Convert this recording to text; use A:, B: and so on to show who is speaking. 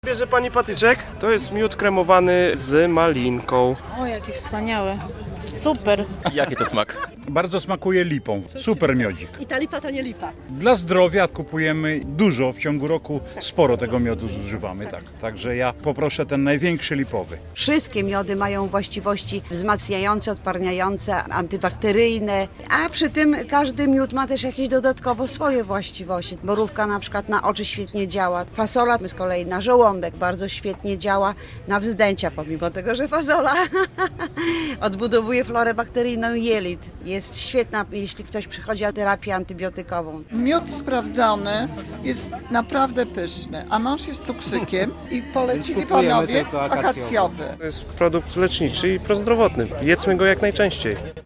A: Bierze pani patyczek? To jest miód kremowany z malinką.
B: O, jaki wspaniały. Super.
C: Jaki to smak?
D: Bardzo smakuje lipą. Super miodzik.
E: I ta lipa to nie lipa.
D: Dla zdrowia kupujemy dużo, w ciągu roku sporo tego miodu zużywamy. Tak. Także ja poproszę ten największy lipowy.
F: Wszystkie miody mają właściwości wzmacniające, odparniające, antybakteryjne, a przy tym każdy miód ma też jakieś dodatkowo swoje właściwości. Borówka na przykład na oczy świetnie działa, fasola z kolei na żołądek bardzo świetnie działa, na wzdęcia, pomimo tego, że fasola odbudowuje florę bakteryjną jelit. Jest świetna, jeśli ktoś przychodzi o terapię antybiotykową.
G: Miód sprawdzony jest naprawdę pyszny, a mąż jest cukrzykiem i polecili panowie akacjowy.
A: To jest produkt leczniczy i prozdrowotny. Jedzmy go jak najczęściej.